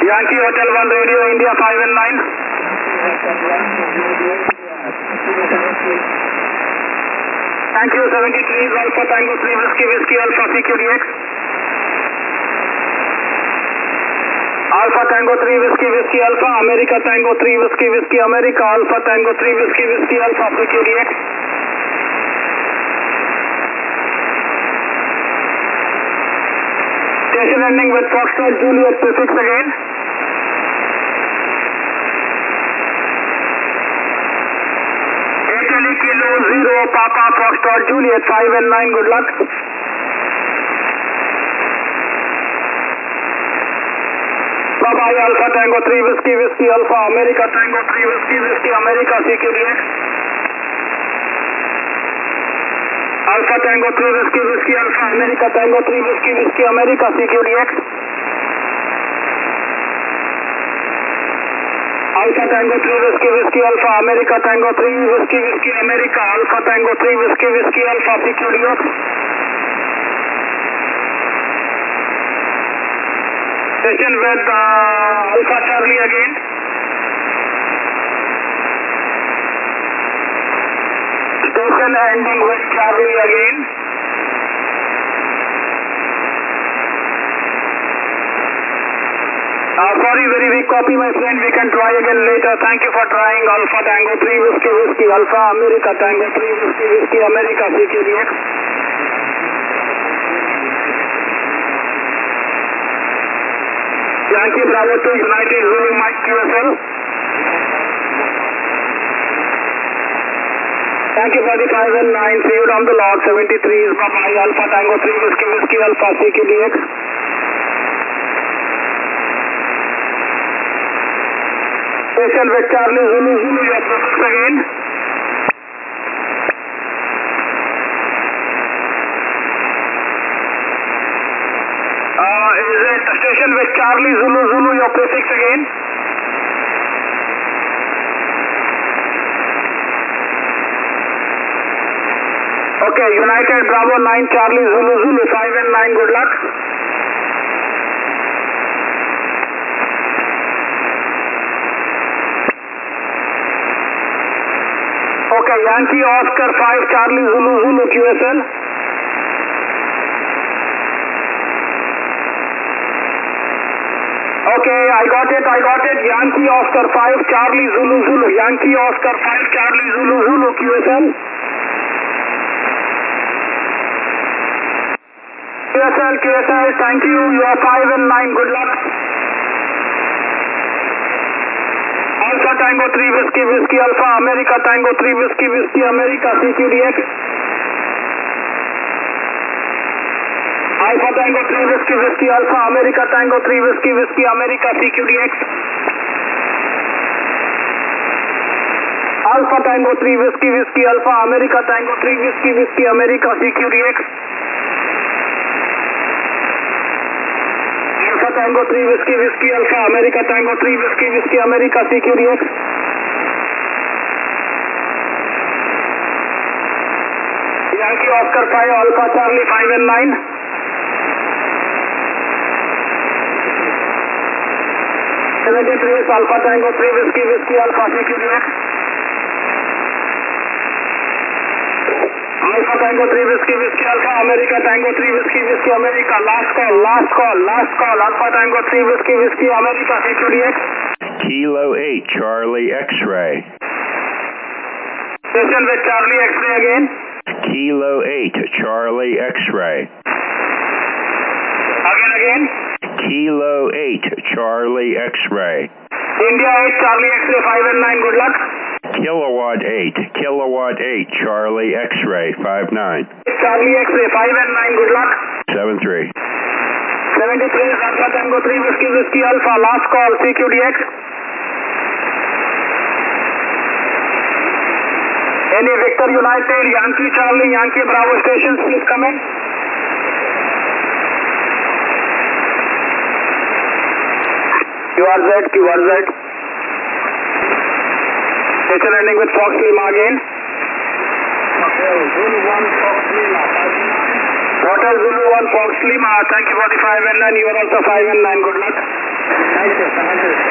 Yankee Hotel 1 Radio India 5 and 9. Thank you, 73 Alpha Tango 3 Whiskey Alpha CQDX. Alpha Tango 3 Whiskey Alpha America Tango 3 Whiskey America Alpha Tango 3 Whiskey Alpha CQDX. Station ending with Foxtrot Juliet prefix again. Italy Kilo 0 Papa Foxtrot Juliet 5 and 9, good luck. Bye bye Alpha Tango 3 Whiskey Alpha America Tango 3 Whiskey America CQDX. Alpha Tango 3 Whiskey Alpha America Tango 3 Whiskey America CQDX. Alpha Tango 3 Whiskey Alpha America Tango 3 Whiskey America Alpha Tango 3 Whiskey Alpha CQDX. Station with Alpha Charlie again. Station ending with Charlie again. Sorry, very weak copy, my friend. We can try again later. Thank you for trying. Alpha Tango 3 Whiskey Alpha America Tango 3 Whiskey America CQDX. Yankee Bravo 2 United Zulu Mike QSL. Thank you for the 5 and 9. See you down the log. 73 is bye-bye. Alpha Tango 3 Whiskey Alpha CQDX. Station with Charlie Zulu your prefix again. Is it station with Charlie Zulu your prefix again? Okay, United Bravo 9 Charlie Zulu 5 and 9, good luck. Okay, Yankee Oscar 5 Charlie Zulu QSL. Okay, I got it. Yankee Oscar 5 Charlie Zulu. Yankee Oscar 5 Charlie Zulu QSL. QSL, thank you. You are 5 and 9, good luck. Alpha Tango 3 Whiskey Alpha America Tango 3 Whiskey America CQDX. Alpha Tango 3 Whiskey Alpha America Tango 3 Whiskey America CQDX. Alpha Tango 3 Whiskey Alpha America Tango 3 Whiskey America CQDX. Alpha Tango 3 Whiskey Alpha America Tango 3 Whiskey America CQDX. Yankee Oscar 5 Alpha Charlie 5 and 9. Alpha Tango 3 Whiskey Alpha CQDX. Alpha Tango 3 Whiskey Alpha America Tango 3 Whiskey America. Last call. Alpha Tango 3 Whiskey America CQDX. Kilo 8 Charlie X-ray. Station with Charlie X-ray again. Kilo 8 Charlie X-ray. Again. Kilo 8 Charlie X-ray. India 8 Charlie X-ray 5 and 9, good luck. Kilowatt 8 Charlie X-ray 5-9. Charlie X-ray 5 and 9, good luck. 7-3. 73 Alpha Tango 3 Whiskey Alpha, last call CQDX. Any Victor United, Yankee Charlie, Yankee Bravo stations, please come in. QRZ. Station ending with Fox Lima again. Hotel Zulu 1 Fox Lima. Hotel Zulu 1 Fox Lima. Thank you for the 5 and 9. You are also 5 and 9. Good luck. Thank you.